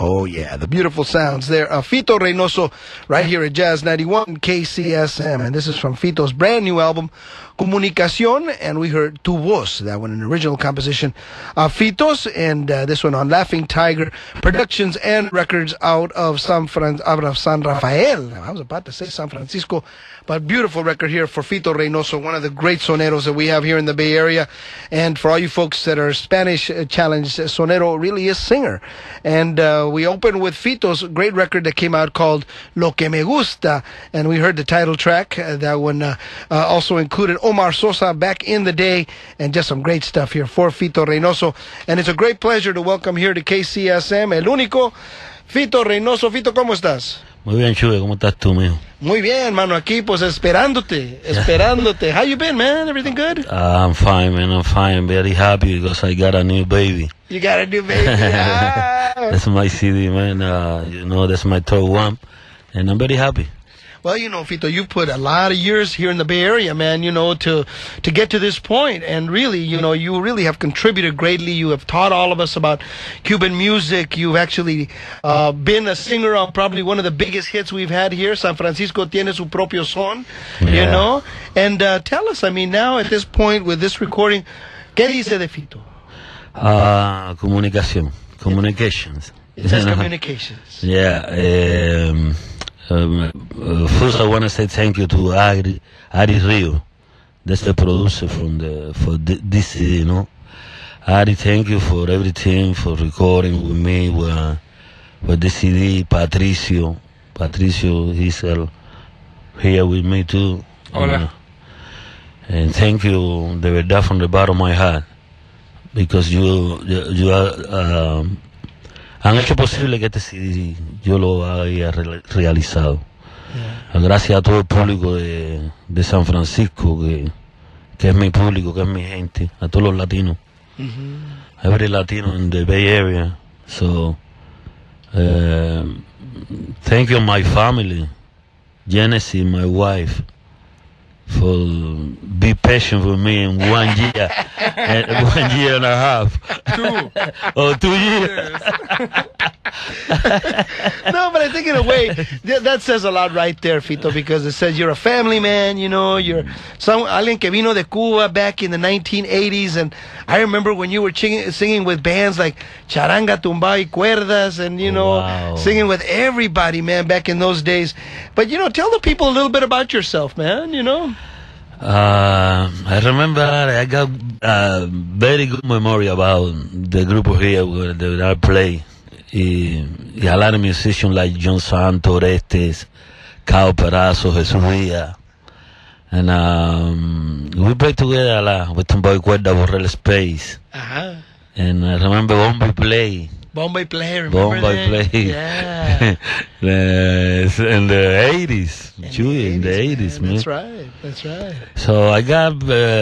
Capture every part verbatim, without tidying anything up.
Oh, yeah, the beautiful sounds there. Uh, Fito Reynoso, right here at Jazz ninety-one K C S M. And this is from Fito's brand new album, Comunicación. And we heard Tu Voz, that one, an original composition of Fito's. And uh, this one on Laughing Tiger Productions and Records out of San, Fran- out of San Rafael. I was about to say San Francisco. But beautiful record here for Fito Reynoso, one of the great soneros that we have here in the Bay Area. And for all you folks that are Spanish challenged, sonero really is singer. And uh, we opened with Fito's great record that came out called Lo Que Me Gusta. And we heard the title track. Uh, that one uh, uh, also included Omar Sosa back in the day. And just some great stuff here for Fito Reynoso. And it's a great pleasure to welcome here to K C S M, el único, Fito Reynoso. Fito, ¿cómo estás? Muy bien, Chuy, ¿cómo estás tú, mijo? Muy bien, mano, aquí pues esperándote, esperándote. How you been, man? Everything good? Uh, I'm fine, man, I'm fine. Very happy because I got a new baby. You got a new baby? Ah. That's my C D, man. Uh, you know, that's my third one. And I'm very happy. Well, you know, Fito, you put a lot of years here in the Bay Area, man, you know, to to get to this point. And really, you know, you really have contributed greatly. You have taught all of us about Cuban music. You've actually uh, been a singer on probably one of the biggest hits we've had here. San Francisco tiene su propio son, yeah. You know. And uh, tell us, I mean, now at this point with this recording, ¿qué dice de Fito? Uh, comunicación. Communications. It says communications. Yeah. Um, Um, uh, first, I want to say thank you to Ari, Ari Rio. That's the producer from the for the, this, you know. Ari, thank you for everything, for recording with me, with, with the C D. Patricio, Patricio, he's uh, here with me too. Hola. Uh, and thank you, de verdad, from the bottom of my heart, because you, you, you are. Um, han hecho posible que este C D yo lo haya re realizado. Yeah. Gracias a todo el público de, de San Francisco, que, que es mi público, que es mi gente, a todos los latinos. Mm-hmm. Every Latino in the Bay Area. So, uh, thank you, my family, Genesis, my wife, for be patient with me in one year, and one year and a half. Two. Oh, two years. No, but I think in a way th that says a lot right there, Fito, because it says you're a family man. You know, you're some alguien que vino de Cuba back in the nineteen eighties, and I remember when you were singing, singing with bands like Charanga, Tumba y Cuerdas, and you know, wow. Singing with everybody, man, back in those days. But you know, tell the people a little bit about yourself, man. You know. Uh, I remember I got a very good memory about the group here where that I play. Y, y a lot of musicians like John Santos, Orestes, Cao Perazo, Jesús Villa. And um, we played together a lot with Tumba y Cuerda, Borrell Space. Uh-huh. And I remember Bombay Play. Bombay Play, remember Bombay that? Play. Yeah. In the eighties. In Chewy, the in the eighties, man. man. That's right, that's right. So I got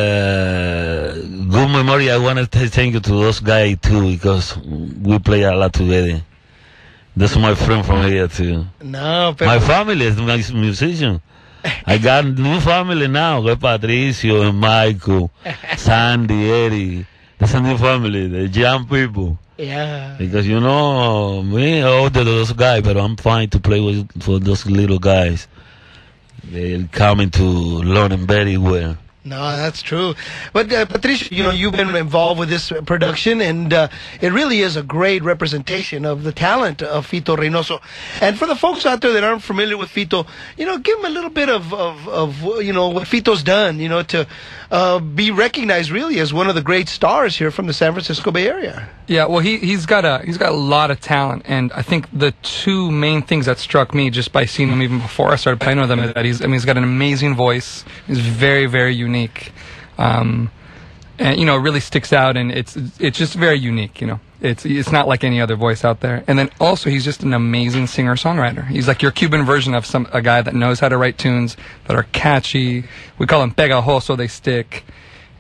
uh, good memory. I want to thank you to those guys too, because we play a lot together. That's my friend from here too. No, but my family is my musician. I got new family now. Got Patricio, Michael, Sandy, Eddie. That's a new family. The young people. Yeah. Because you know me, older those guys, but I'm fine to play with for those little guys. They're coming to learn very well. No, that's true. But, uh, Patricio, you know, you've been involved with this production, and uh, it really is a great representation of the talent of Fito Reynoso. And for the folks out there that aren't familiar with Fito, you know, give them a little bit of, of, of you know, what Fito's done, you know, to uh, be recognized really as one of the great stars here from the San Francisco Bay Area. Yeah, well, he, he's got a he's got a lot of talent, and I think the two main things that struck me just by seeing him even before I started playing with him is that he's I mean he's got an amazing voice. He's very very unique, um, and you know it really sticks out, and it's it's just very unique. You know, it's it's not like any other voice out there. And then also he's just an amazing singer songwriter. He's like your Cuban version of some a guy that knows how to write tunes that are catchy. We call them pegajoso. They stick.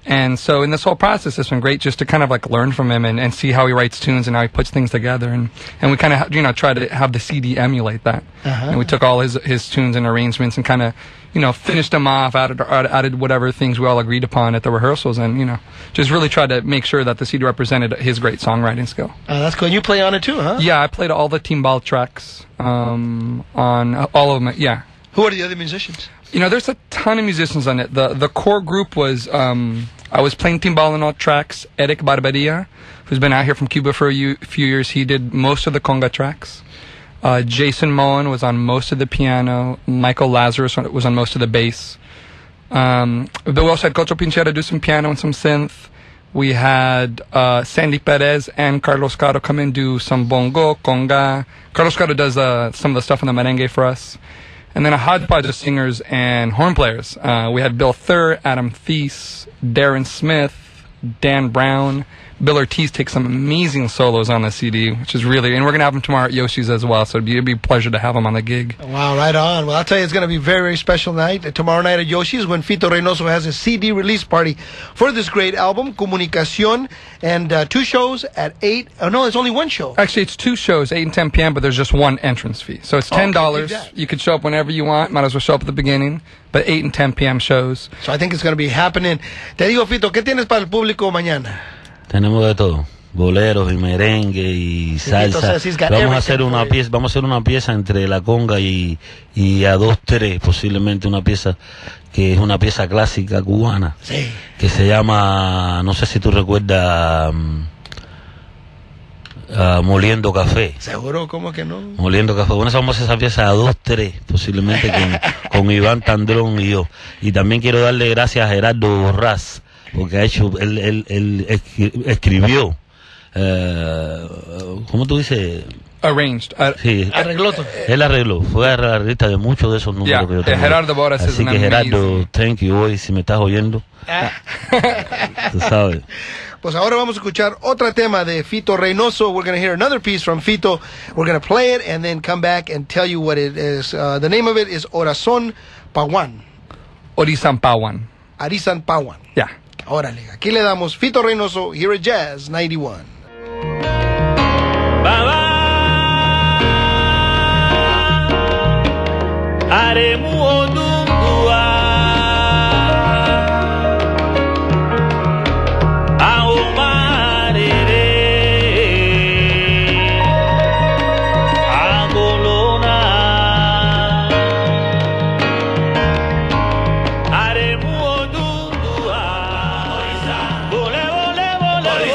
And so in this whole process, it's been great just to kind of like learn from him and, and see how he writes tunes and how he puts things together. And, and we kind of, you know, try to have the C D emulate that. Uh-huh. And we took all his, his tunes and arrangements and kind of, you know, finished them off, added, added whatever things we all agreed upon at the rehearsals, and, you know, just really tried to make sure that the C D represented his great songwriting skill. Uh, that's cool. And you play on it too, huh? Yeah, I played all the timbal tracks um, on all of them. Yeah. Who are the other musicians? You know, there's a ton of musicians on it. The the core group was, um, I was playing timbal on all tracks. Eric Barberia, who's been out here from Cuba for a u- few years, he did most of the conga tracks. Uh, Jason Moen was on most of the piano. Michael Lazarus was on most of the bass. Um, but we also had Cocho Pinchera do some piano and some synth. We had uh, Sandy Perez and Carlos Caro come in do some bongo, conga. Carlos Caro does uh, some of the stuff on the merengue for us. And then a hodgepodge of singers and horn players. Uh, we had Bill Thur, Adam Thies, Darren Smith, Dan Brown. Bill Ortiz takes some amazing solos on the C D, which is really, and we're going to have him tomorrow at Yoshi's as well, so it'd be, it'd be a pleasure to have him on the gig. Wow, right on. Well, I'll tell you, it's going to be a very, very special night. Uh, tomorrow night at Yoshi's when Fito Reynoso has a C D release party for this great album, Comunicación, and uh, two shows at eight. Oh, no, it's only one show. Actually, it's two shows, eight and ten p.m., but there's just one entrance fee. So it's ten dollars. Okay, you could show up whenever you want. Might as well show up at the beginning. But eight and ten p.m. shows. So I think it's going to be happening. Te digo, Fito, ¿qué tienes para el público mañana? Tenemos de todo. Boleros y merengue y salsa. Vamos a hacer una pieza, vamos a hacer una pieza entre la conga y, y a dos tres, posiblemente una pieza que es una pieza clásica cubana. Sí. Que se llama, no sé si tú recuerdas, um, uh, Moliendo Café. Seguro, ¿cómo que no? Moliendo Café. Bueno, vamos a hacer esa pieza a dos tres, posiblemente con, con Iván Tandrón y yo. Y también quiero darle gracias a Gerardo Borrás, porque ha hecho, él, él, él escri- escribió. Uh, ¿Cómo tú dices? Arranged. Uh, sí, arregló todo. Él arregló, fue arreglista de muchos de esos números yeah, que yo tengo. Gerardo Boras Así es que Gerardo, thank you hoy, si me estás oyendo. Tú sabes. Pues ahora vamos a escuchar otro tema de Fito Reynoso. We're going to hear another piece from Fito. We're going to play it and then come back and tell you what it is. Uh, the name of it is Orazón Pawan. Orizan Pawan. Arizan Pawan. Yeah. Órale, aquí le damos Fito Reynoso here at Jazz ninety-one. Baba Aremu Odungua Aomarere Agolona Aremu Odungua Bole bole bole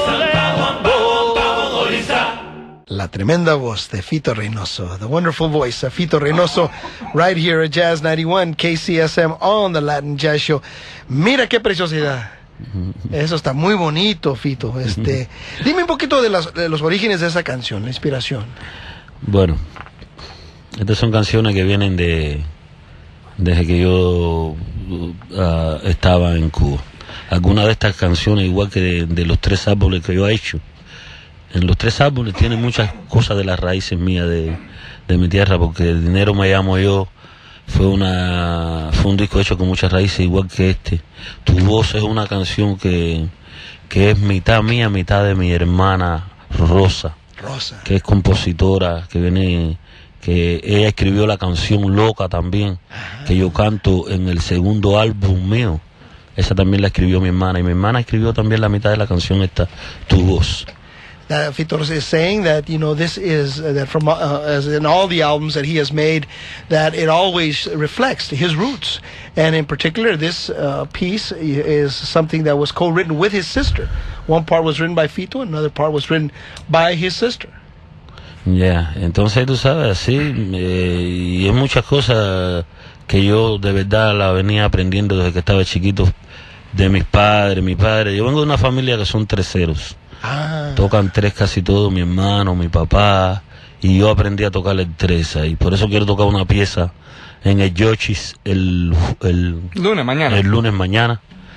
La tremenda voz de Fito Reynoso, the wonderful voice of Fito Reynoso, right here at Jazz ninety-one, K C S M on the Latin Jazz Show. Mira qué preciosidad. Eso está muy bonito, Fito. Este, dime un poquito de, las, de los orígenes de esa canción, la inspiración. Bueno, estas son canciones que vienen de desde que yo uh, estaba en Cuba. Algunas de estas canciones, igual que de, de los tres árboles que yo he hecho, en los tres árboles tienen muchas cosas de las raíces mías de, de mi tierra, porque El dinero me llamo yo fue una fue un disco hecho con muchas raíces, igual que este. Tu voz es una canción que, que es mitad mía, mitad de mi hermana Rosa, Rosa, que es compositora, que viene, que ella escribió la canción Loca también, ajá, que yo canto en el segundo álbum mío. Esa también la escribió mi hermana, y mi hermana escribió también la mitad de la canción esta, Tu voz. Uh, Fito is saying that, you know, this is uh, that from uh, as in all the albums that he has made, that it always reflects his roots, and in particular this uh, piece is something that was co-written with his sister. One part was written by Fito, another part was written by his sister. Ya, yeah. Entonces tú sabes, así, eh, y hay muchas cosas que yo de verdad la venía aprendiendo desde que estaba chiquito, de mis padres, mi padre. Yo vengo de una familia que son treseros. Ah. Tocan tres casi todos, mi hermano, mi papá, y yo aprendí a tocar el tres, y por eso quiero tocar una pieza en el Yoshis el, el lunes mañana. el lunes mañana,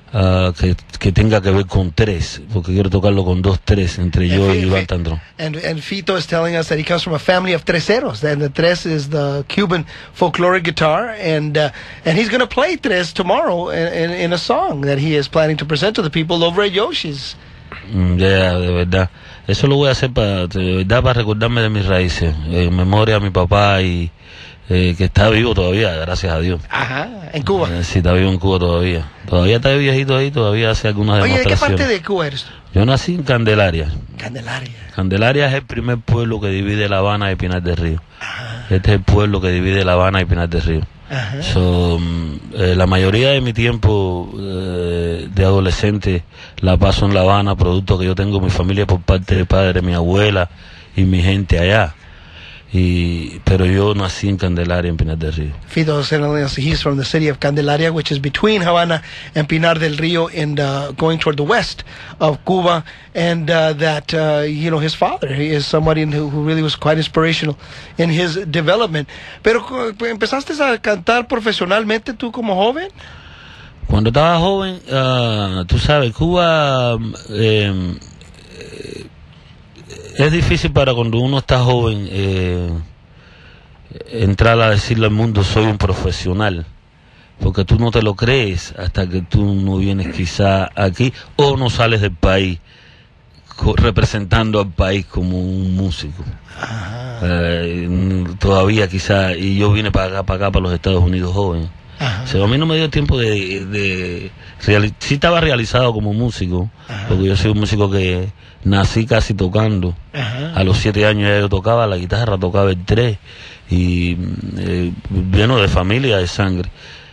uh, que, que tenga que ver con tres, porque quiero tocarlo con dos tres, entre yo y Iván Tandrón. And, and Fito is telling us that he comes from a family of treseros, and the tres is the Cuban folkloric guitar, and uh, and he's going to play tres tomorrow in, in, in a song that he is planning to present to the people over at Yoshi's. Mm, ya, yeah, de verdad. Eso lo voy a hacer para, de verdad, para recordarme de mis raíces, en memoria a mi papá y eh, que está vivo todavía, gracias a Dios. Ajá, en Cuba. Eh, sí, está vivo en Cuba todavía. Todavía está viejito ahí, todavía hace algunas Oye, demostraciones. ¿de qué parte de Cuba eres tú? Yo nací en Candelaria. Candelaria. Candelaria es el primer pueblo que divide La Habana y Pinar del Río. Ajá. Este es el pueblo que divide La Habana y Pinar del Río. Ajá. So, eh, la mayoría de mi tiempo eh, de adolescente la paso en La Habana, producto que yo tengo mi familia por parte de padre, mi abuela y mi gente allá. Y, pero yo nací en Candelaria, en Pinar del Río. Fito is telling us he's from the city of Candelaria, which is between Havana and Pinar del Rio, and uh, going toward the west of Cuba, and uh, that uh, you know his father he is somebody who, who really was quite inspirational in his development. Pero uh, empezaste a cantar profesionalmente tú como joven. Cuando estaba joven, uh, tú sabes, Cuba eh, eh, es difícil para cuando uno está joven eh, entrar a decirle al mundo soy un profesional, porque tú no te lo crees hasta que tú no vienes quizá aquí o no sales del país representando al país como un músico. Eh, todavía quizá, y yo vine para acá, para acá, para los Estados Unidos joven. O sea, a mí no me dio tiempo de, de reali- sí estaba realizado como músico. Ajá. Porque yo soy un músico que nací casi tocando. Ajá. A los siete años ya yo tocaba la guitarra, tocaba el tres, y eh, lleno de familia, de sangre,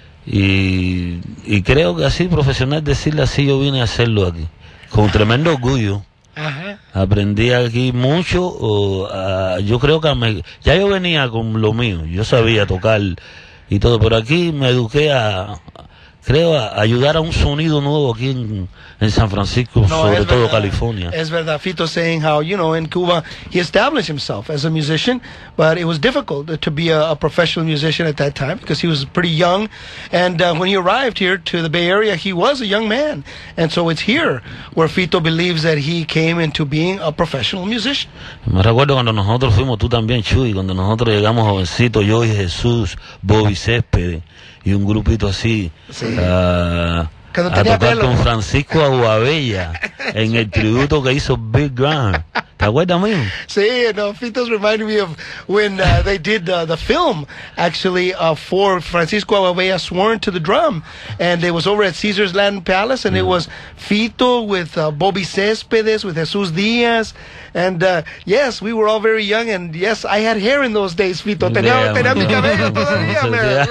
y, y creo que así profesional, decirle así, yo vine a hacerlo aquí con tremendo orgullo. Ajá. Aprendí aquí mucho. O, uh, yo creo que me, ya yo venía con lo mío, yo sabía tocar y todo, pero aquí me eduqué a, creo, a ayudar a un sonido nuevo aquí en, en San Francisco, no, sobre todo verdad, California. Es verdad, Fito saying how, you know, in Cuba he established himself as a musician, but it was difficult to be a, a professional musician at that time because he was pretty young, and uh, when he arrived here to the Bay Area, he was a young man, and so it's here where Fito believes that he came into being a professional musician. Me recuerdo cuando nosotros fuimos, tú también, Chuy, cuando nosotros llegamos jovencitos, yo y Jesús, Bobby Céspedes y un grupito así, sí. uh, a tocar pelo con Francisco Aguabella en el tributo que hizo Big Graham. ¿Te acuerdas mío? Sí, no, Fito's reminding me of when uh, they did uh, the film, actually, uh, for Francisco Aguabella Sworn to the Drum, and it was over at Caesar's Land Palace, and mm. it was Fito with uh, Bobby Céspedes, with Jesus Diaz, and uh, yes, we were all very young, and yes, I had hair in those days, Fito. Tenía, yeah, tenía mi cabello todavía,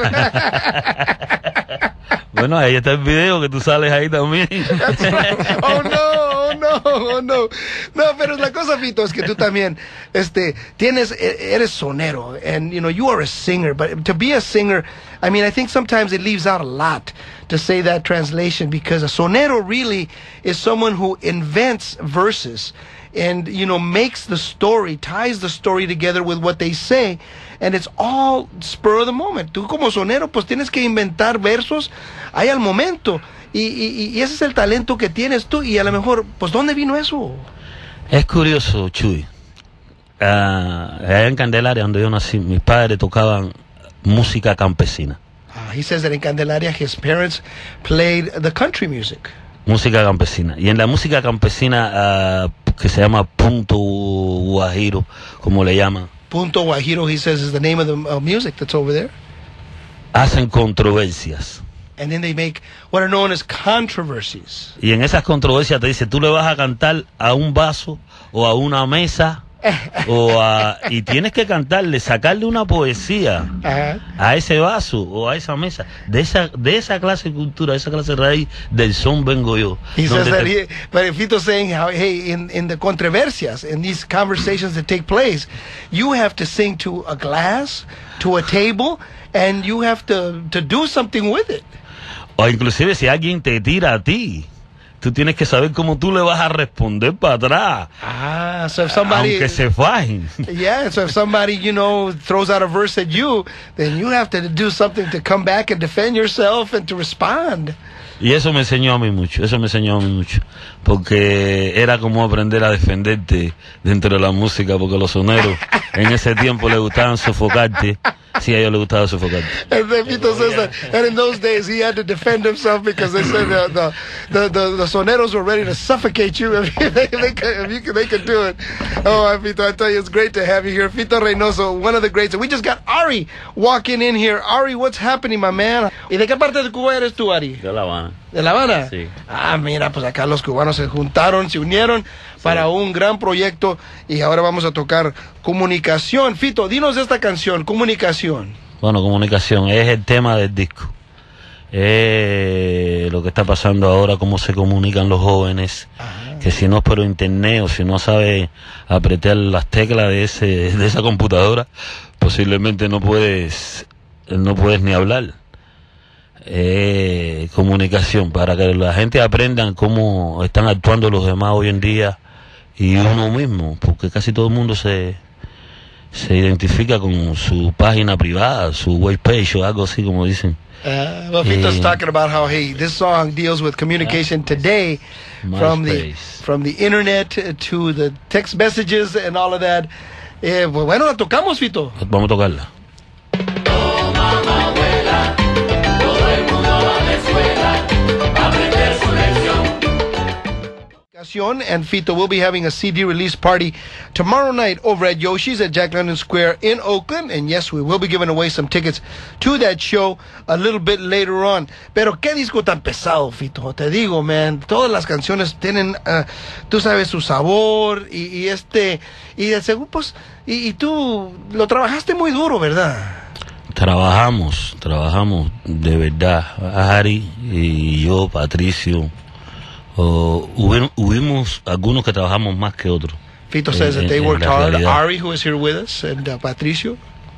man. Bueno, ahí está el video que tú sales ahí también. Oh no, oh no, oh no. No, pero la cosa, Fito, es que tú también, este, tienes, eres sonero, and you know, you are a singer, but to be a singer, I mean, I think sometimes it leaves out a lot to say that translation, because a sonero really is someone who invents verses and, you know, makes the story, ties the story together with what they say, and it's all spur of the moment. Tú como sonero, pues tienes que inventar versos ahí al momento, y, y, y ese es el talento que tienes tú, y a lo mejor, pues, ¿dónde vino eso? Es curioso, Chuy. Uh, allá en Candelaria, donde yo nací, mis padres tocaban música campesina. Uh, he says that in Candelaria, his parents played the country music. Música campesina. Y en la música campesina, uh, que se llama punto guajiro, como le llaman. Punto guajiro, he says, is the name of the uh, music that's over there. Hacen controversias. And then they make what are known as controversies. Y en esas controversias te dice, tú le vas a cantar a un vaso o a una mesa o a, y tienes que cantarle, sacarle una poesía uh-huh. a ese vaso o a esa mesa. De esa de esa clase de cultura, de esa clase de raíz del son vengo yo. He says that he, but Fito's saying how, hey, in, in the controversias, in these conversations that take place, you have to sing to a glass, to a table, and you have to, to do something with it. O inclusive si alguien te tira a ti, tú tienes que saber cómo tú le vas a responder para atrás. Ah, so if somebody, aunque se fajen. Yeah, so if somebody, you know, throws out a verse at you, then you have to do something to come back and defend yourself and to respond. Y eso me enseñó a mí mucho, eso me enseñó a mí mucho, porque era como aprender a defenderte dentro de la música, porque los soneros en ese tiempo le gustaban sofocarte. Sí, a ellos les gustaba sofocarte. And then Fito says that, and in those days he had to defend himself because they said the the, the, the, the soneros were ready to suffocate you if, they, they, could, if you could, they could do it. Oh, Fito, I tell you, it's great to have you here. Fito Reynoso, one of the greats. And we just got Ari walking in here. Ari, what's happening, my man? ¿Y de qué parte de Cuba eres tú, Ari? De La Habana. ¿De La Habana? Sí. Ah, mira, pues acá los cubanos se juntaron, se unieron para un gran proyecto y ahora vamos a tocar Comunicación. Fito, dinos de esta canción, Comunicación. Bueno, Comunicación es el tema del disco. Es lo que está pasando ahora, cómo se comunican los jóvenes. Ajá. Que si no es por internet o si no sabe apretar las teclas de ese de esa computadora, posiblemente no puedes no puedes ni hablar. Eh, comunicación, para que la gente aprenda cómo están actuando los demás hoy en día y uno mismo, porque casi todo el mundo se se identifica con su página privada, su web page o algo así como dicen. Uh, well, Fito's eh, talking about how hey, this song deals with communication today, from the from the internet to the text messages and all of that. Eh, pues bueno, la tocamos, Fito. Vamos a tocarla. And Fito will be having a C D release party tomorrow night over at Yoshi's at Jack London Square in Oakland. And yes, we will be giving away some tickets to that show a little bit later on. Pero qué disco tan pesado, Fito. Te digo, man, todas las canciones tienen, uh, tú sabes, su sabor y, y este, y de seguro, pues, y, y tú lo trabajaste muy duro, ¿verdad? Trabajamos, trabajamos de verdad. Ari y yo, Patricio. Uh, hubimos algunos que trabajamos más que otros. Fito says that they worked hard. Ari, who is here with us, and uh, Patricio.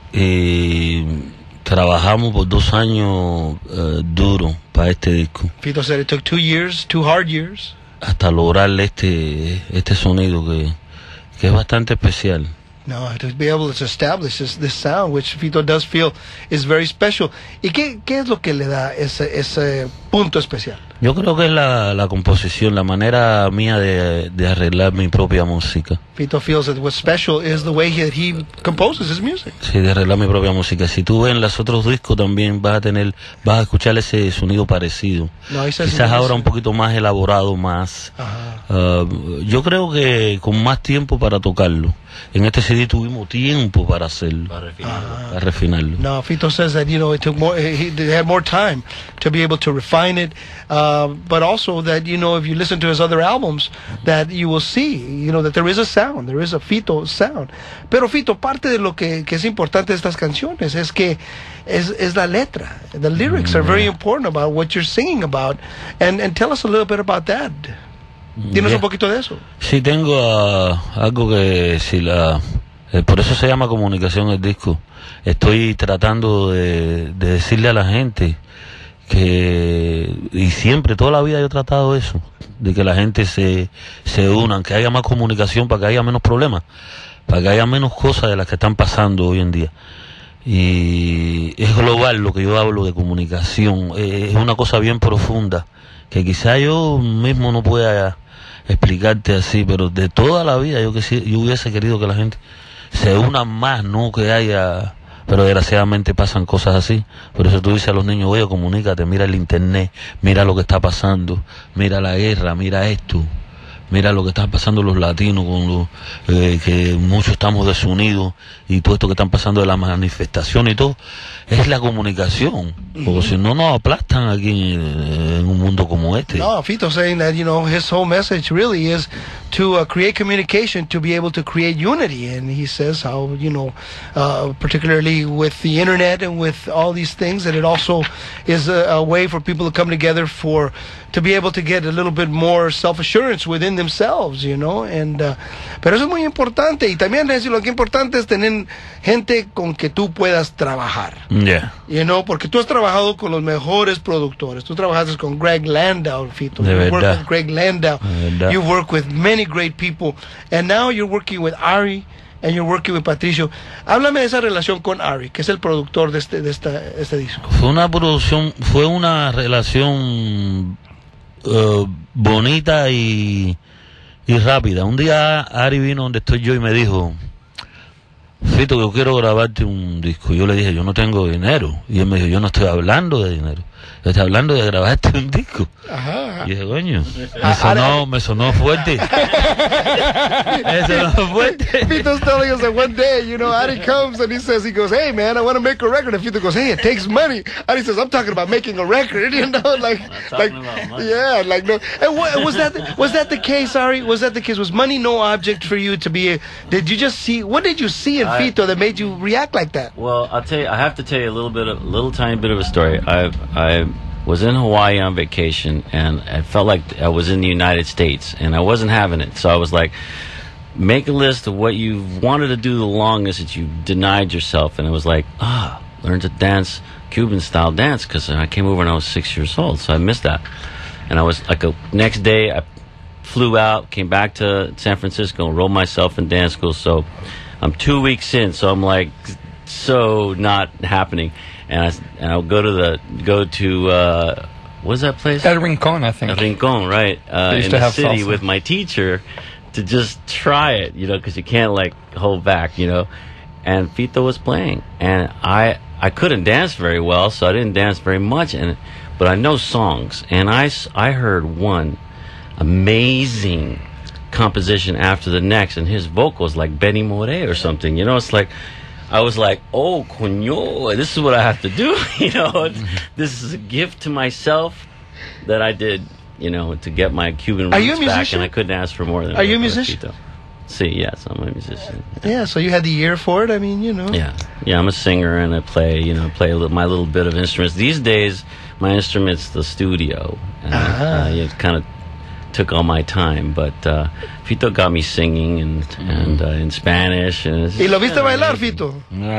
Eh, trabajamos por dos años uh, duro para este disco. Fito said it took two years, two hard years. Hasta lograr este este sonido que, que es bastante especial. No, to be able to establish this, this sound, which Fito does feel is very special. ¿Y qué, qué es lo que le da ese, ese punto especial? Yo creo que es la, la composición, la manera mía de, de arreglar mi propia música. Fito feels that what's special is the way that he composes his music. Sí, de arreglar mi propia música. Si tú ves en los otros discos también vas a tener, vas a escuchar ese sonido parecido. No, quizás ahora un poquito más elaborado, más. Uh, yo creo que con más tiempo para tocarlo. En este C D tuvimos tiempo para hacerlo, para refinarlo. Uh, para refinarlo. No, Fito says that, you know, it took more, he had more time to be able to refine it, uh, but also that, you know, if you listen to his other albums, that you will see, you know, that there is a sound, there is a Fito sound. Pero Fito, parte de lo que, que es importante de estas canciones es que es, es la letra. The lyrics are very important about what you're singing about, and, and tell us a little bit about that. Dinos yeah. un poquito de eso. Sí, tengo uh, algo que si la eh, por eso se llama Comunicación el disco. Estoy tratando de, de decirle a la gente que, y siempre, toda la vida yo he tratado eso, de que la gente se, se unan, que haya más comunicación para que haya menos problemas, para que haya menos cosas de las que están pasando hoy en día. Y es global lo que yo hablo de comunicación, eh, es una cosa bien profunda, que quizá yo mismo no pueda explicarte así, pero de toda la vida yo que sí, yo hubiese querido que la gente se una más, no que haya, pero desgraciadamente pasan cosas así. Por eso tú dices a los niños, oye, comunícate, mira el internet, mira lo que está pasando, mira la guerra, mira esto, mira lo que está pasando los latinos, con los, eh, que muchos estamos desunidos, y todo esto que están pasando de la manifestación y todo, es la comunicación, porque si no nos aplastan aquí en, en un mundo como este. No, Fito saying that, you know, his whole message really is to uh, create communication, to be able to create unity, and he says how, you know, uh, particularly with the internet and with all these things, that it also is a, a way for people to come together for, to be able to get a little bit more self-assurance within themselves, you know, and, uh, pero eso es muy importante, y también es, lo que es importante es tener gente con que tú puedas trabajar. Yeah. You know, porque tú has trabajado con los mejores productores. Tú trabajaste con Greg Landau, Fito. De you verdad. work with Greg Landau. De verdad. You work with many great people. And now you're working with Ari and you're working with Patricio. Háblame de esa relación con Ari, que es el productor de este, de esta, este disco. Fue una producción, fue una relación uh, bonita y, y rápida. Un día Ari vino donde estoy yo y me dijo, Fito, yo quiero grabarte un disco. Yo le dije, yo no tengo dinero. Y él me dijo, yo no estoy hablando de dinero. Yo estoy hablando de grabarte un disco. Ajá. Y dije, coño, me sonó, me sonó fuerte. Me sonó fuerte. Fito's telling us that one day, you know, Ari comes and he says, he goes, hey man, I want to make a record. And Fito goes, hey, it takes money. Ari says, I'm talking about making a record. You know, like, like, yeah, like no. And what, was that was that the case, Ari? Was that the case? Was money no object for you to be? A, did you just see? What did you see in I, Fito that made you react like that? Well, I'll tell you. I have to tell you a little bit, of, a little tiny bit of a story. I I was in Hawaii on vacation, and I felt like I was in the United States, and I wasn't having it. So I was like, make a list of what you wanted to do the longest that you denied yourself, and it was like, ah, learn to dance Cuban style dance, because I came over when I was six years old, so I missed that. And I was like, a next day I flew out, came back to San Francisco, enrolled myself in dance school. So I'm two weeks in, so I'm like, so not happening. And I and I'll go to the go to uh, what's that place? El Rincon, I think. El Rincon, right? Uh, used in to the have city salsa. with my teacher to just try it, you know, because you can't like hold back, you know. And Fito was playing, and I I couldn't dance very well, so I didn't dance very much, and but I know songs, and I s- I heard one amazing composition after the next, and his vocals like Benny Moré or something, you know. It's like I was like, oh, coño, this is what I have to do, you know. It's, this is a gift to myself that I did, you know, to get my Cuban Are roots you a back, musician? and I couldn't ask for more than. Are you a what musician? Fito. See, yes, I'm a musician. Yeah, so you had the ear for it. I mean, you know. Yeah, yeah, I'm a singer, and I play, you know, play a little, my little bit of instruments. These days, my instrument's the studio, and Ah. uh, it kind of took all my time. But uh, Fito got me singing and and uh, in Spanish. And it's, ¿Y lo viste bailar, Fito?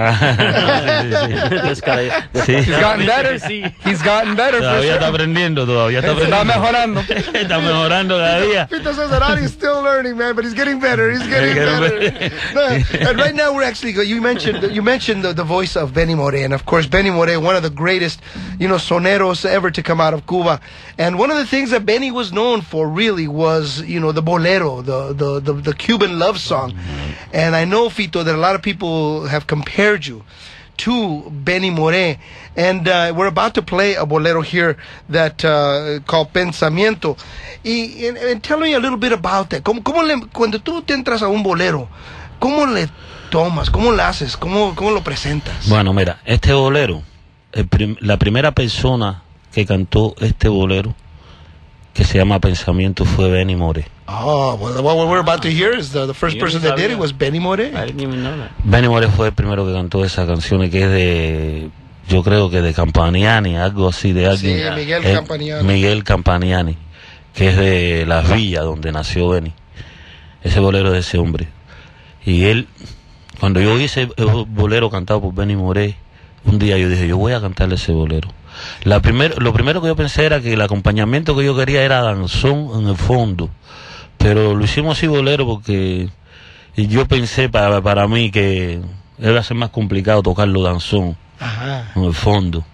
This guy- Sí. He's gotten better. He's gotten better. For Todavía está sure. aprendiendo, todavía está Está aprendiendo. mejorando. Está mejorando cada día. Fito says that Ari's still learning, man, but he's getting better. He's getting Getting better. No, and right now we're actually go- you mentioned you mentioned the, the voice of Benny Moré, and of course Benny Moré, one of the greatest, you know, soneros ever to come out of Cuba. And one of the things that Benny was known for really was, you know, the bolero, the the the, the Cuban love song. And I know, Fito, that a lot of people have compared you to Benny Moré, and uh, we're about to play a bolero here that uh, called Pensamiento. Y, and, and tell me a little bit about that. ¿Cómo, cómo le, cuando tú te entras a un bolero, ¿cómo le tomas? ¿Cómo lo haces? ¿Cómo, cómo lo presentas? Bueno, mira, este bolero, el prim- la primera persona que cantó este bolero, que se llama Pensamiento, fue Benny Moré. Oh, well, what we're about to hear is the, the first You person know that did it that? was Benny Moré. I didn't even know that. Benny Moré fue el primero que cantó esa canción, que es de, yo creo que de Campaniani, algo así, de alguien. Sí, Miguel eh, Campaniani. Miguel Campaniani, que es de Las Villas, donde nació Benny. Ese bolero de ese hombre. Y él, cuando yo hice el bolero cantado por Benny Moré, un día yo dije, yo voy a cantarle ese bolero. La primer, lo primero que yo pensé era que el acompañamiento que yo quería era danzón en el fondo, pero lo hicimos así bolero porque yo pensé para, para mí que iba a ser más complicado tocarlo danzón Ajá. en el fondo,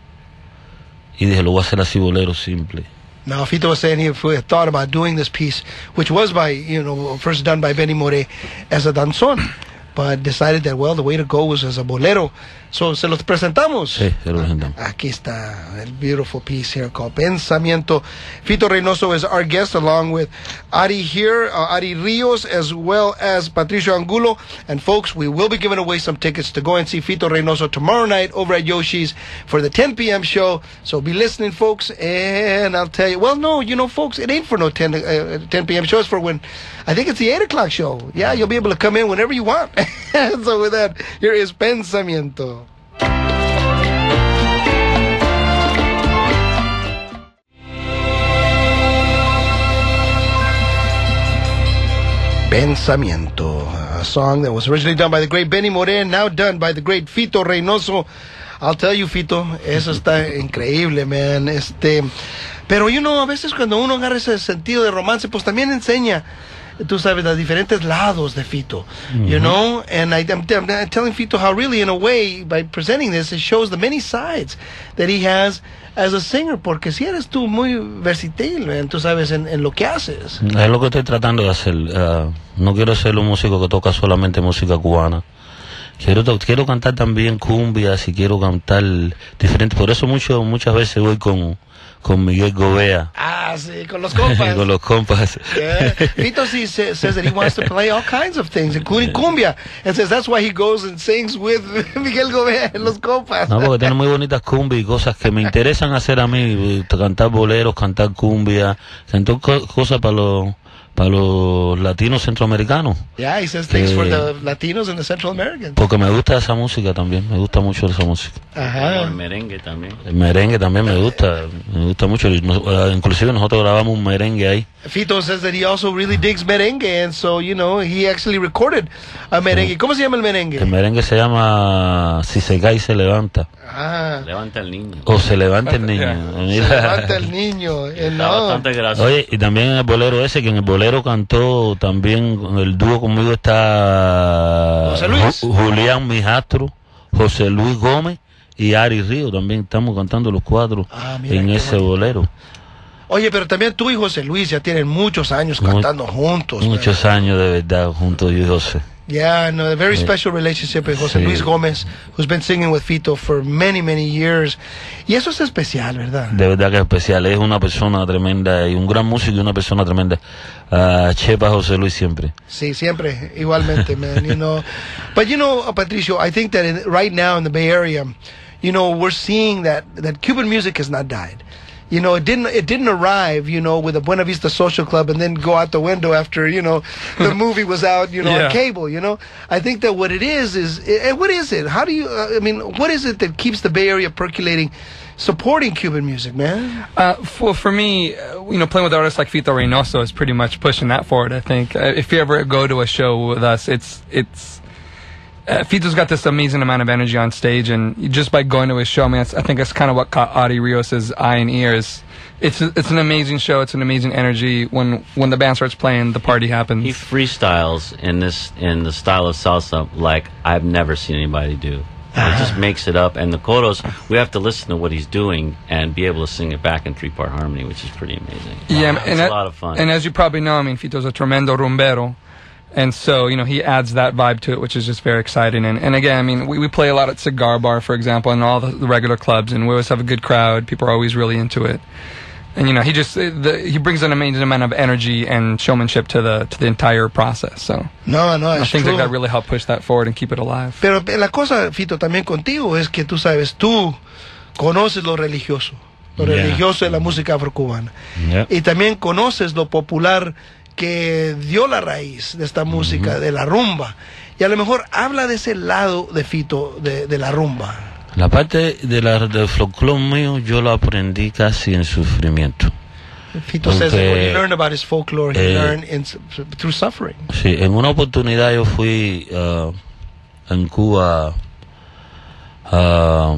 y dije, lo voy a hacer así bolero simple. Now, Fito was saying he had thought about doing this piece, which was by, you know, first done by Benny Moré as a danzón, but decided that, well, the way to go was as a bolero. So, se los presentamos. Sí, se lo presentamos. Aquí está el beautiful piece here called Pensamiento. Fito Reynoso is our guest, along with Ari here, uh, Ari Rios, as well as Patricio Angulo. And folks, we will be giving away some tickets to go and see Fito Reynoso tomorrow night over at Yoshi's for the ten p.m. show. So be listening, folks. And I'll tell you, well, no, you know, folks, it ain't for no ten, uh, ten p.m. show. It's for when, I think it's the eight o'clock show. Yeah, you'll be able to come in whenever you want. So with that, here is Pensamiento. Pensamiento, a song that was originally done by the great Benny Moré, now done by the great Fito Reynoso. I'll tell you, Fito, eso está increíble, man. Este, pero, you know, a veces cuando uno agarra ese sentido de romance, pues también enseña tú sabes, los diferentes lados de Fito, Mm-hmm. you know? And I, I'm, I'm telling Fito how really, in a way, by presenting this, it shows the many sides that he has as a singer, porque si eres tú muy versátil, man, tú sabes, en, en lo que haces. Es lo que estoy tratando de hacer. Uh, no quiero ser un músico que toca solamente música cubana. Quiero to- quiero cantar también cumbias y quiero cantar diferente. Por eso mucho, muchas veces voy con, con Miguel Gobea. Ah, sí, con los compas. Con los compas. Yeah. Fito sí sa- says that he wants to play all kinds of things, including cumbia, and says that's why he goes and sings with Miguel Gobea en los compas. No, porque tiene muy bonitas cumbias y cosas que me interesan hacer a mí. Cantar boleros, cantar cumbia, cantar co- cosas para los, para los latinos centroamericanos. Yeah, he says things for Eh, the Latinos and the Central Americans. Porque me gusta esa música también, me gusta mucho esa música. Como el Ajá. merengue también. El merengue también me gusta, me gusta mucho. Y nos- eh, Inclusive nosotros grabamos un merengue ahí. Fito says that he also really digs merengue, and so, you know, he actually recorded a merengue. ¿Cómo se llama el merengue? El merengue se llama Si se cae se levanta. Ah, Levanta el niño. O se levanta el niño. Yeah. se levanta el niño. eh, Está no. bastante gracioso. Oye, y también en el bolero ese, que en el bolero cantó también, en el dúo conmigo está José Luis. Ju- Julián Mijastro, José Luis Gómez y Ari Río. También estamos cantando los cuatro Ah, mira en qué ese bonito. bolero. Oye, pero también tú y José Luis ya tienen muchos años Mu- cantando juntos. Muchos años de verdad juntos yo y José. Yeah, no, a very Sí. special relationship with José Sí. Luis Gómez, who's been singing with Fito for many, many years. Y eso es especial, ¿verdad? De verdad que es especial. Es una persona tremenda y un gran músico y una persona tremenda. Ah, Chepa José Luis siempre. Sí, siempre, igualmente, man, you know. But, you know, uh, Patricio, I think that in, right now in the Bay Area, you know, we're seeing that, that Cuban music has not died. You know, it didn't it didn't arrive, you know, with the Buena Vista Social Club and then go out the window after, you know, the movie was out, you know, Yeah. on cable, you know. I think that what it is is, and what is it? How do you, uh, I mean, what is it that keeps the Bay Area percolating, supporting Cuban music, man? Uh, for for me, uh, you know, playing with artists like Fito Reynoso is pretty much pushing that forward. I think uh, if you ever go to a show with us, it's it's uh, Fito's got this amazing amount of energy on stage, and just by going to his show, I mean, it's, I think that's kind of what caught Adi Rios's eye and ears. It's it's an amazing show. It's an amazing energy. When when the band starts playing, the party happens. He freestyles in this in the style of salsa like I've never seen anybody do. He just makes it up, and the coros, we have to listen to what he's doing and be able to sing it back in three-part harmony, which is pretty amazing. Yeah, it's and a that- lot of fun. And as you probably know, I mean, Fito's a tremendo rumbero. And so, you know, he adds that vibe to it, which is just very exciting. And, and again, I mean, we, we play a lot at Cigar Bar, for example, and all the, the regular clubs, and we always have a good crowd. People are always really into it. And, you know, he just, uh, the, he brings an amazing amount of energy and showmanship to the, to the entire process. So, No, no, I it's think true. that, that really help push that forward and keep it alive. Pero la cosa, Fito, también contigo es que tú sabes, tú conoces lo religioso, lo Yeah. religioso de la música afrocubana. Yeah. Y también conoces lo popular que dio la raíz de esta música, de la rumba. Y a lo mejor habla de ese lado de Fito, de, de la rumba. La parte de la, del folclore mío yo lo aprendí casi en sufrimiento. Fito says that when Porque, you learn about his folklore, he eh, learned in, through suffering. Sí, en una oportunidad yo fui ah, en Cuba ah,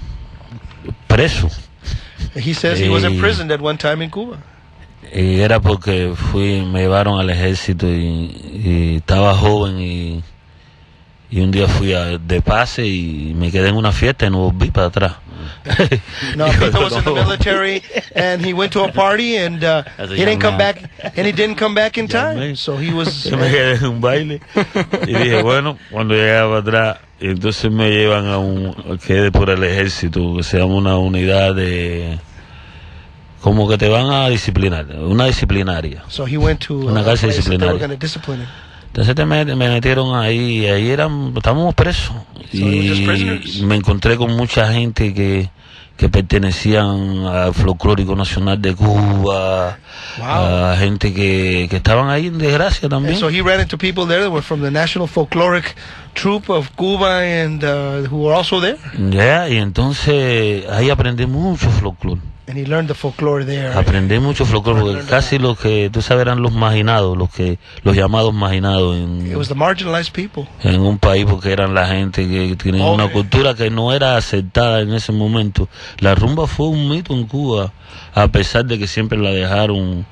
preso. He says he was eh, imprisoned at one time in Cuba. Y era porque fui, me llevaron al ejército y, y estaba joven y, y un día fui a, de pase y me quedé en una fiesta y no volví para atrás. No, Fito was in the military and he went to a party and uh, As a he didn't young come man. back and he didn't come back in Young time. man. So he was Yo me quedé en un baile y dije, bueno, cuando llegaba atrás, y entonces me llevan a un, quedé por el ejército, que se llama una unidad de, como que te van a disciplinar, una disciplinaria. so he went to Una uh, a cárcel place that they were disciplinaria. going to discipline him. Entonces te me, me metieron ahí, y ahí eran, estábamos presos. So they were just prisoners. Y me encontré con mucha gente que, que pertenecían al folclórico nacional de Cuba, Wow. a gente que, que estaban ahí en desgracia también. And so he ran into people there that were from the National Folkloric Troupe of Cuba and uh, who were also there. Ya, y entonces ahí aprendí mucho folclore. And he learned the folklore there. Aprendí mucho folclore, porque Learned casi los que, tú sabes, eran los marginados, los que, los llamados marginados en, It was the marginalized people. en un país, porque eran la gente que tenía Okay. una cultura que no era aceptada en ese momento. La rumba fue un mito en Cuba, a pesar de que siempre la dejaron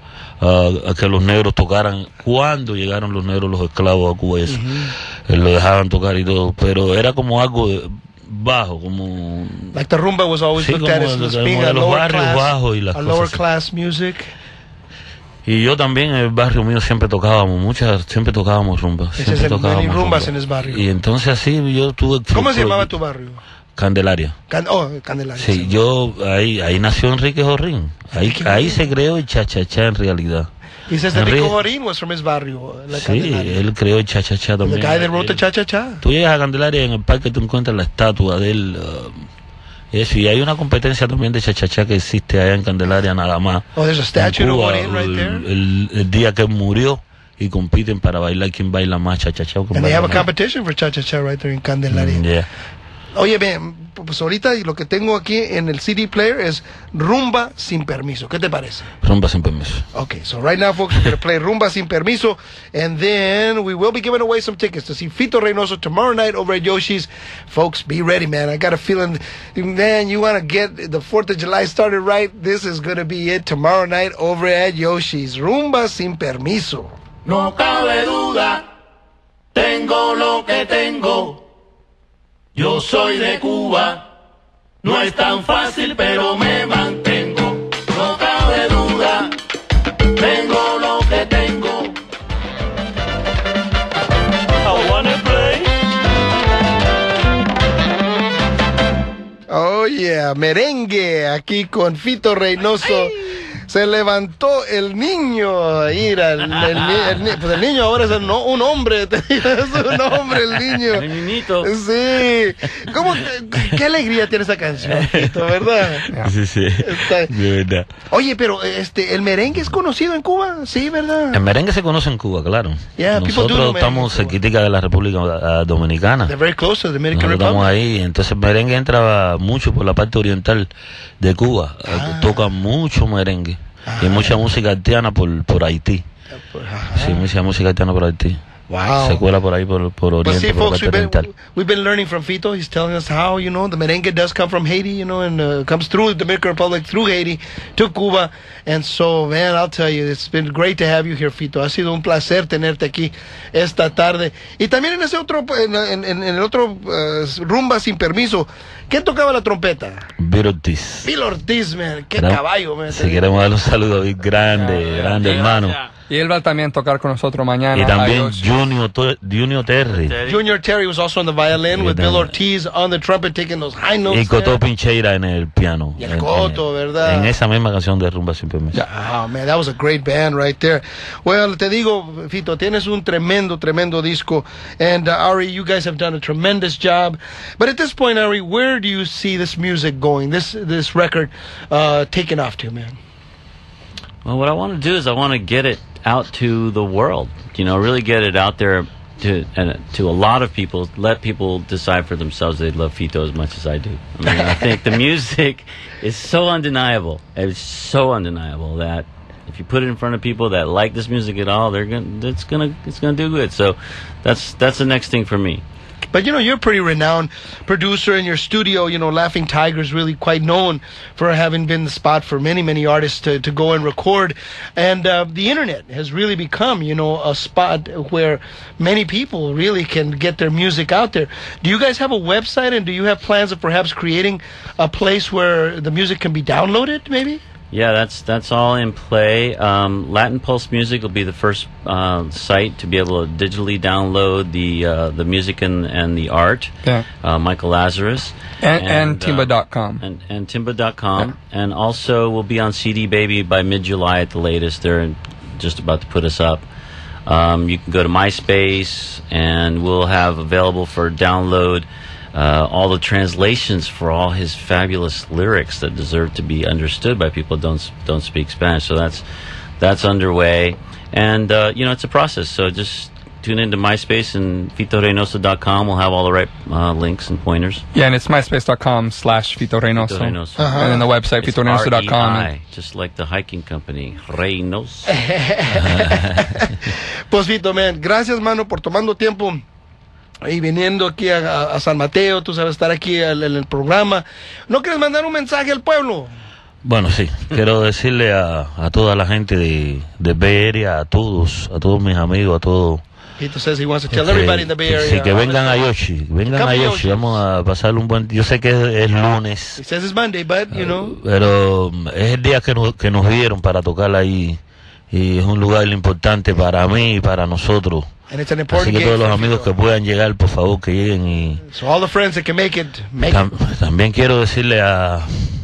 uh, a que los negros tocaran. Cuando llegaron los negros, los esclavos a Cuba, eso, uh-huh. eh, lo dejaban tocar y todo, pero era como algo de, bajo, como... Like the rumba was always sí, looked at as, as being a lower class, bajos y las a lower class music. Y yo también en el barrio mío siempre tocábamos, muchas, siempre tocábamos rumba. Siempre tocábamos rumbas rumba. En ese barrio. Y entonces así yo tuve... ¿Cómo se llamaba tu barrio? Candelaria. Can, oh, Candelaria. Sí, sí, yo, ahí ahí nació Enrique Jorrín. Ahí, ahí se creó el cha-cha-cha en realidad. He says that Enrique Jorrín was from his barrio. La sí, Candelaria. Él creó el cha-cha-cha también. The guy that wrote the cha-cha-cha. Tú llegas a Candelaria, en el parque tú encuentras la estatua de él... Uh, Eso, y hay una competencia también de cha-cha-cha que existe allá en Candelaria nada más. Oh, there's a statue of Jorrín right there. El, el, el día que murió y compiten para bailar quién baila más cha-cha-cha. And they have a competition for cha-cha-cha right there in Candelaria. Mm, yeah. Oye, ven, pues ahorita lo que tengo aquí en el C D player es Rumba Sin Permiso. ¿Qué te parece? Rumba Sin Permiso. Okay, so right now, folks, we're going to play Rumba Sin Permiso, and then we will be giving away some tickets to see Fito Reynoso tomorrow night over at Yoshi's. Folks, be ready, man. I got a feeling, man, you want to get the fourth of July started right? This is going to be it tomorrow night over at Yoshi's. Rumba Sin Permiso. No cabe duda, tengo lo que tengo. Yo soy de Cuba, no es tan fácil, pero me mantengo. No cabe duda, tengo lo que tengo. I wanna play. Oh yeah, merengue aquí con Fito Reynoso. Ay. Se levantó el niño, mira, el, el, el, el, pues el niño ahora es el, no, un hombre, es un hombre el niño. El niñito. Sí. ¿Cómo, qué, qué alegría tiene esa canción, Fito, ¿verdad? Sí, sí, Está... de verdad. Oye, pero este, ¿el merengue es conocido en Cuba? Sí, ¿verdad? El merengue se conoce en Cuba, claro. Yeah, nosotros estamos cerquitica de la República uh, Dominicana. They're very close to the Dominican Nosotros Republic. Estamos ahí, entonces el merengue entra mucho por la parte oriental de Cuba. Ah. Toca mucho merengue. Ajá. Y mucha música haitiana por, por Haití. Ajá. Sí, mucha música haitiana por Haití. Wow. Se cuela por ahí, por, por Oriente, see, por folks, la parte we've been, oriental. We've been learning from Fito. He's telling us how, you know, the merengue does come from Haiti, you know, and uh, comes through the Dominican Republic, through Haiti, to Cuba. And so, man, I'll tell you, it's been great to have you here, Fito. Ha sido un placer tenerte aquí esta tarde. Y también en ese otro, en, en, en el otro uh, Rumba Sin Permiso, ¿quién tocaba la trompeta? Bill Ortiz. Bill Ortiz, man. Qué Pero, caballo, man. Si queremos darle un saludo a Bill grande, yeah, grande yeah, hermano. Yeah. Y él va también a tocar con nosotros mañana. Y también Junior, Junior Terry. Junior Terry was also on the violin sí, with Bill Ortiz on the trumpet taking those high notes. Y Coto Pincheira en el piano. Y el Coto, en, ¿verdad? En esa misma canción de Rumba Sin Permiso. Yeah. Oh, man, that was a great band right there. Well, te digo, Fito, tienes un tremendo, tremendo disco. And uh, Ari, you guys have done a tremendous job. But at this point, Ari, where do you see this music going, this this record uh, taking off to, man? Well, what I want to do is I want to get it out to the world, you know, really get it out there to and to a lot of people, let people decide for themselves they love Fito as much as I do. I mean, I think the music is so undeniable. It's so undeniable that if you put it in front of people that like this music at all, they're gonna it's gonna it's gonna do good. So that's that's the next thing for me. But, you know, you're a pretty renowned producer in your studio. You know, Laughing Tiger's really quite known for having been the spot for many, many artists to, to go and record. And uh, the internet has really become, you know, a spot where many people really can get their music out there. Do you guys have a website, and do you have plans of perhaps creating a place where the music can be downloaded, maybe? Yeah, that's that's all in play. Um, Latin Pulse Music will be the first uh, site to be able to digitally download the uh, the music and, and the art. Yeah. Uh, Michael Lazarus. And, and, and Timba dot com. Uh, and, and Timba dot com. Yeah. And also we'll be on C D Baby by mid-July at the latest. They're just about to put us up. Um, you can go to MySpace, and we'll have available for download Uh, all the translations for all his fabulous lyrics that deserve to be understood by people who don't don't speak Spanish. So that's that's underway, and uh, you know, it's a process. So just tune into MySpace and Fito Reynoso dot com. We'll have all the right uh, links and pointers. Yeah, and it's MySpace dot com slash Fito Reynoso. Fito Reynoso. Uh-huh. And then the website Fito Reynoso dot com. R E I, just like the hiking company, Reynoso. Pues Fito, man, gracias, mano, por tomando tiempo y viniendo aquí a, a San Mateo, tú sabes, estar aquí en el programa. ¿No quieres mandar un mensaje al pueblo? Bueno, sí, quiero decirle a, a toda la gente de, de Bay Area, a todos, a todos mis amigos, a todos. Fito says he wants to tell que- everybody in the Bay que- Area. sí, que all vengan the a time. Yoshi, vengan Come a to Yoshi, Yoshi. vamos a pasar un buen. Yo sé que es, es lunes, He says it's Monday, but, you know. pero es el día que nos, que nos dieron para tocar ahí y es un lugar importante para mí y para nosotros. And it's an Así important que game todos los for amigos Fito. que puedan llegar, por favor, que lleguen y So all the friends that can make it, make tam- it. también quiero decirle a,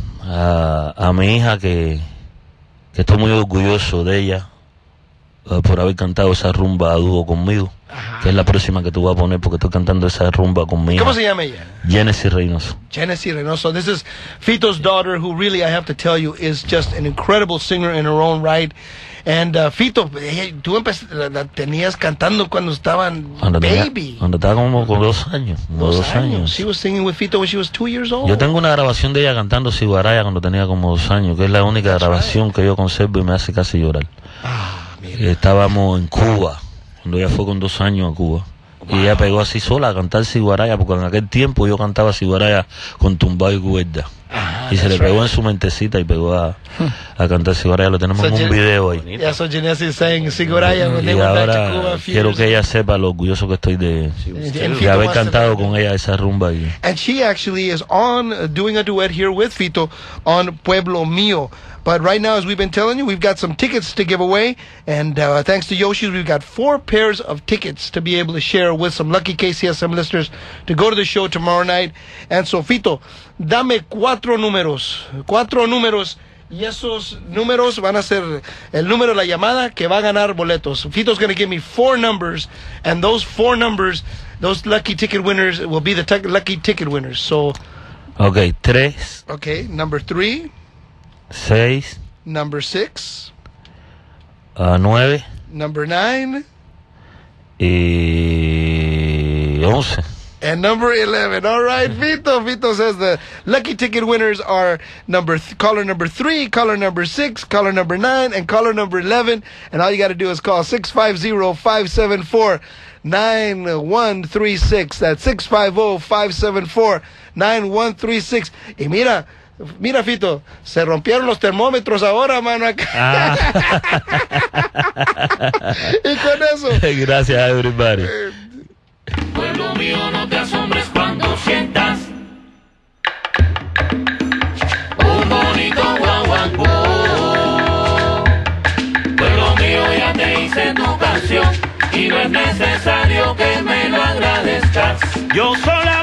a, a mi hija que, que estoy muy orgulloso de ella eh, por haber cantado esa rumba a dúo conmigo, que es la próxima que tú vas a poner porque estoy cantando esa rumba con mi hija, ¿Cómo se llama ella? Genesis Reynoso. Genesis Reynoso. This is Fito's daughter, who really, I have to tell you, is just an incredible singer in her own right. And uh, Fito, eh, tú empe- la, la tenías cantando cuando estaban Cuando, tenía- baby. cuando estaba como con dos años, como Dos dos años. años. She was singing with Fito when she was two years old. Yo tengo una grabación de ella cantando Cibaraya cuando tenía como dos años, que es la única That's grabación que yo conservo y me hace casi llorar. Ah, mira. Estábamos en Cuba, cuando ella fue con dos años a Cuba. Y ella pegó así sola a cantar Cibaraya, porque en aquel tiempo yo cantaba Cibaraya con tumbado y cuerda. Ah, Y se le that's pegó right. en su mentecita y pegó a, a cantar Cibaraya. Lo tenemos So en un Jen- video ahí. Yeah, so Genesis sang Siguraya when Y they went back to Cuba ahora a few quiero years que ago. ella sepa lo orgulloso que estoy de, And de Fito haber wants to cantado know con that. ella esa rumba ahí. And she actually is on uh, doing a duet here with Fito on Pueblo Mío. But right now, as we've been telling you, we've got some tickets to give away. And uh, thanks to Yoshi's, we've got four pairs of tickets to be able to share with some lucky K C S M listeners to go to the show tomorrow night. And so, Fito, dame cuatro números. Cuatro números. Y esos números van a ser el número de la llamada que va a ganar boletos. Fito's going to give me four numbers. And those four numbers, those lucky ticket winners will be the t- lucky ticket winners. So, Ok, tres, okay, number three, seis, number six, uh, nueve number nine, y once. and number eleven. All right, Vito. Vito says the lucky ticket winners are number th- caller number three, caller number six, caller number nine, and caller number eleven. And all you got to do is call six five zero, five seven four, nine one three six. That's six five zero, five seven four, nine one three six. Y mira, mira, Fito, se rompieron los termómetros ahora, mano, acá. Ah. Y con eso. Gracias, everybody. Pueblo mío, no te asombres cuando sientas un bonito guaguancó. Pueblo mío, ya te hice tu canción y no es necesario que me lo agradezcas. Yo sola